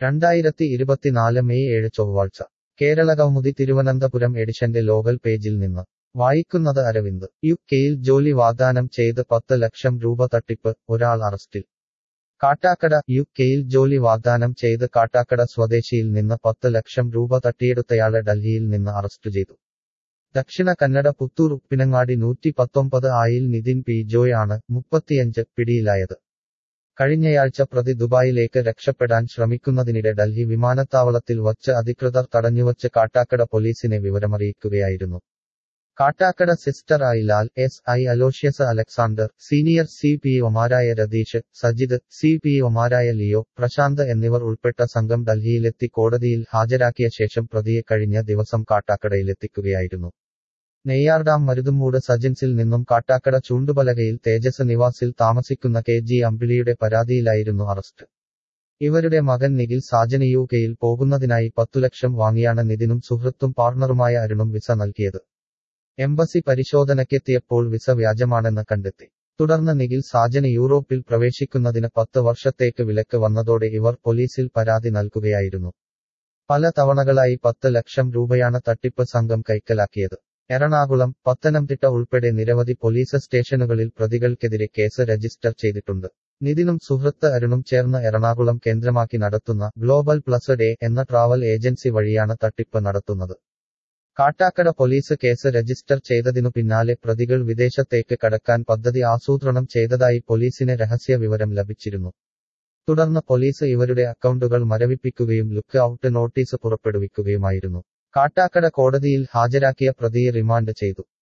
2024 May 7 ചൊവ്വാഴ്ച കേരളകൗമുദി തിരുവനന്തപുരം എഡിഷന്റെ local പേജിൽ നിന്ന് വായിക്കുന്നത് അരവിന്ദ്. യു.കെയിൽ ജോലി വാഗ്ദാനം ചെയ്ത് 10 ലക്ഷം രൂപ തട്ടിപ്പ്, ഒരാൾ അറസ്റ്റിൽ. കാട്ടാക്കട. യു.കെയിൽ ജോലി വാഗ്ദാനം ചെയ്ത് കാട്ടാക്കട സ്വദേശിയിൽ നിന്ന് 10 ലക്ഷം രൂപ തട്ടിയെടുത്തയാളെ ഡൽഹിയിൽ നിന്ന് അറസ്റ്റ് ചെയ്തു. ദക്ഷിണ കന്നഡ പുത്തൂർ ഉപ്പിനങ്ങാടി 119 ആയിൽ നിതിൻ പി ജോയ് ആണ്, 35, പിടിയിലായത്. കഴിഞ്ഞയാഴ്ച പ്രതി ദുബായിലേക്ക് രക്ഷപ്പെടാൻ ശ്രമിക്കുന്നതിനിടെ ഡൽഹി വിമാനത്താവളത്തിൽ വച്ച് അധികൃതർ തടഞ്ഞുവച്ച് കാട്ടാക്കട പോലീസിനെ വിവരമറിയിക്കുകയായിരുന്നു. കാട്ടാക്കട സിസ്റ്റർ ഐ Lal, SI Aloysius Alexander, senior സി.പി.ഒമാരായ രതീഷ്, സജിത്, സി.പി.ഒമാരായ ലിയോ, പ്രശാന്ത് എന്നിവർ ഉൾപ്പെട്ട സംഘം ഡൽഹിയിലെത്തി കോടതിയിൽ ഹാജരാക്കിയ ശേഷം പ്രതിയെ കഴിഞ്ഞ ദിവസം കാട്ടാക്കടയിലെത്തിക്കുകയായിരുന്നു. നെയ്യാർഡാം മരുതുമൂട് സജിൻസിൽ നിന്നും കാട്ടാക്കട ചൂണ്ടുപലകയിൽ തേജസ് നിവാസിൽ താമസിക്കുന്ന കെ.ജി. അമ്പിളിയുടെ പരാതിയിലായിരുന്നു അറസ്റ്റ്. ഇവരുടെ മകൻ നിഖിൽ സാജന് യു.കെയിൽ പോകുന്നതിനായി 10 ലക്ഷം വാങ്ങിയാണ് നിതിനും സുഹൃത്തും പാർട്ണറുമായ അരുണും വിസ നൽകിയത്. എംബസി പരിശോധനയ്ക്കെത്തിയപ്പോൾ വിസ വ്യാജമാണെന്ന് കണ്ടെത്തി. തുടർന്ന് നിഖിൽ സാജന് യൂറോപ്പിൽ പ്രവേശിക്കുന്നതിന് 10 വർഷത്തേക്ക് വിലക്ക് വന്നതോടെ ഇവർ പോലീസിൽ പരാതി നൽകുകയായിരുന്നു. പല തവണകളായി 10 ലക്ഷം രൂപയാണ് തട്ടിപ്പ് സംഘം കൈക്കലാക്കിയത്. എറണാകുളം, പത്തനംതിട്ട ഉൾപ്പെടെ നിരവധി പോലീസ് സ്റ്റേഷനുകളിൽ പ്രതികൾക്കെതിരെ കേസ് രജിസ്റ്റർ ചെയ്തിട്ടുണ്ട്. നിതിനും സുഹൃത്ത് അരുണും ചേർന്ന് എറണാകുളം കേന്ദ്രമാക്കി നടത്തുന്ന ഗ്ലോബൽ പ്ലസ് ഡേ എന്ന ട്രാവൽ ഏജൻസി വഴിയാണ് തട്ടിപ്പ് നടത്തുന്നത്. കാട്ടാക്കട പോലീസ് കേസ് രജിസ്റ്റർ ചെയ്തതിനു പിന്നാലെ പ്രതികൾ വിദേശത്തേക്ക് കടക്കാൻ പദ്ധതി ആസൂത്രണം ചെയ്തതായി പോലീസിന് രഹസ്യ വിവരം ലഭിച്ചിരുന്നു. തുടർന്ന് പോലീസ് ഇവരുടെ അക്കൗണ്ടുകൾ മരവിപ്പിക്കുകയും ലുക്ക് ഔട്ട് നോട്ടീസ് പുറപ്പെടുവിക്കുകയുമായിരുന്നു. കാട്ടാക്കട കോടതിയിൽ ഹാജരാക്കിയ പ്രതിയെ റിമാൻഡ് ചെയ്തു.